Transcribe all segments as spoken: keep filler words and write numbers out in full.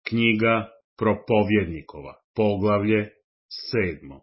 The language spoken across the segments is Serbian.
Knjiga Propovjednikova, poglavlje sedmo.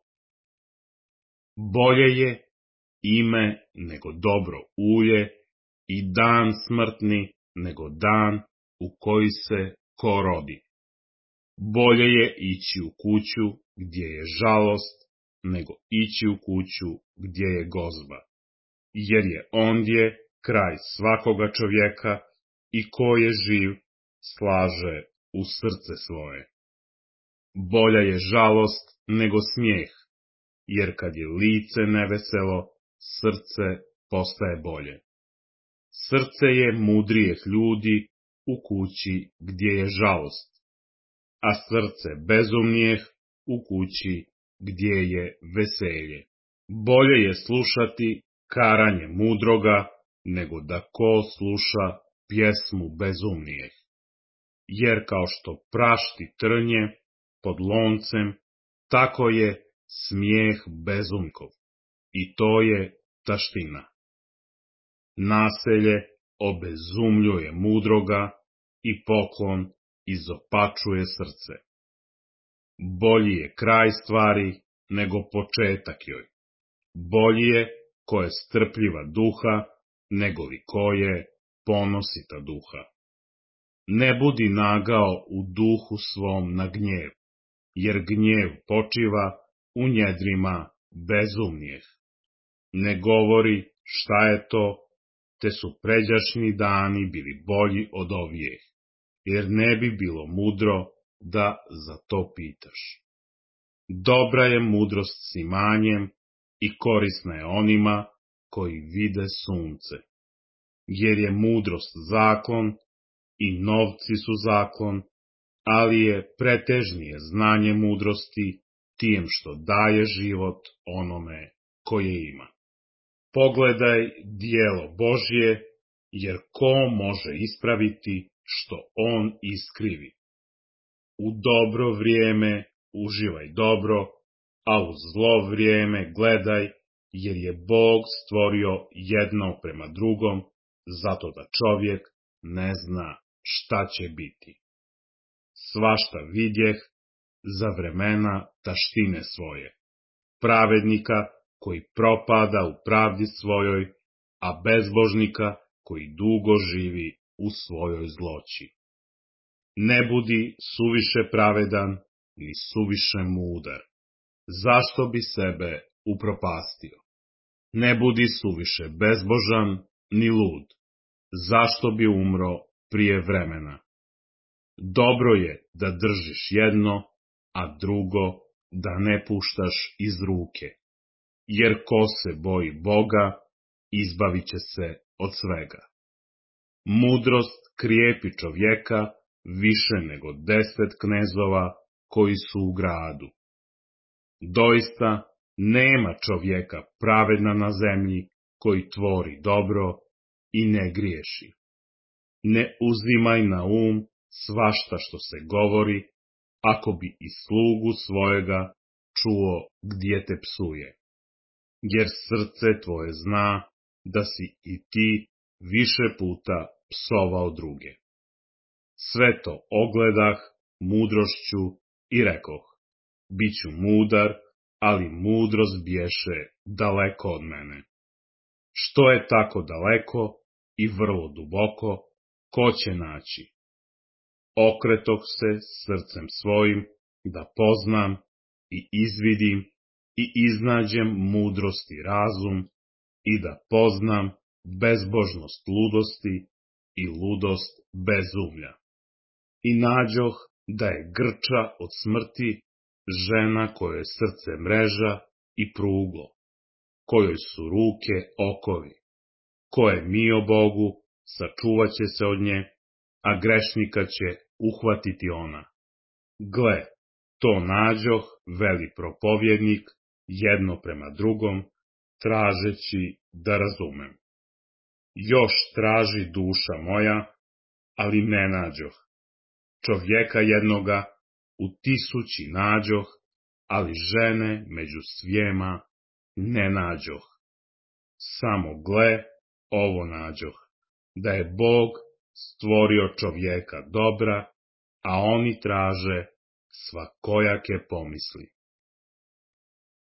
Bolje je ime nego dobro ulje i dan smrtni nego dan u koji se ko rodi. Bolje je ići u kuću gdje je žalost nego ići u kuću gdje je gozba, jer je ondje kraj svakoga čovjeka i ko je živ slaže u srce svoje. Bolja je žalost nego smijeh, jer kad je lice neveselo, srce postaje bolje. Srce je mudrijeh ljudi u kući gdje je žalost, a srce bezumnijeh u kući gdje je veselje. Bolje je slušati karanje mudroga, nego da ko sluša pjesmu bezumnijeh. Jer kao što prašti trnje pod loncem, tako je smijeh bezumkov, i to je taština. Naselje obezumljuje mudroga i poklon izopačuje srce. Bolji je kraj stvari nego početak joj. Bolji je ko je strpljiva duha, nego li ko je ponosita duha. Ne budi nagao u duhu svom na gnjev, jer gnjev počiva u njedrima bezumnijeh. Ne govori šta je to, te su pređašnji dani bili bolji od ovijeh, jer ne bi bilo mudro da za to pitaš. Dobra je mudrost s imanjem i korisna je onima koji vide sunce, jer je mudrost zakon i novci su zakon, ali je pretežnije znanje mudrosti tijem što daje život onome koje ima. Pogledaj dijelo Božje, jer ko može ispraviti što on iskrivi. U dobro vrijeme uživaj dobro, a u zlo vrijeme gledaj, jer je Bog stvorio jedno prema drugom, zato da čovjek ne zna šta će biti. Svašta vidjeh za vremena taštine svoje, pravednika koji propada u pravdi svojoj, a bezbožnika koji dugo živi u svojoj zloći. Ne budi suviše pravedan, ni suviše mudar. Zašto bi sebe upropastio? Ne budi suviše bezbožan, ni lud. Zašto bi umro prije vremena? Dobro je da držiš jedno, a drugo da ne puštaš iz ruke. Jer ko se boji Boga, izbavit će se od svega. Mudrost krijepi čovjeka više nego deset knezova koji su u gradu. Doista nema čovjeka pravedna na zemlji koji tvori dobro i ne griješi. Ne uzimaj na um svašta što se govori, ako bi i slugu svojega čuo gdje te psuje. Jer srce tvoje zna da si i ti više puta psovao druge. Sve to ogledah mudrošću i rekoh, bit ću mudar, ali mudrost bješe daleko od mene. Što je tako daleko i vrlo duboko, ko će naći? Okretoh se srcem svojim da poznam i izvidim i iznađem mudrost i razum i da poznam bezbožnost ludosti i ludost bezumlja. I nađoh da je grča od smrti žena kojoj je srce mreža i pruglo, kojoj su ruke okovi. Ko je mio Bogu, sačuvat će se od nje, a grešnika će uhvatiti ona. Gle, to nađoh, veli propovjednik, jedno prema drugom, tražeći da razumem. Još traži duša moja, ali ne nađoh. Čovjeka jednoga u tisući nađoh, ali žene među svijema ne nađoh. Samo gle, ovo nađoh, da je Bog stvorio čovjeka dobra, a oni traže svakojake pomisli.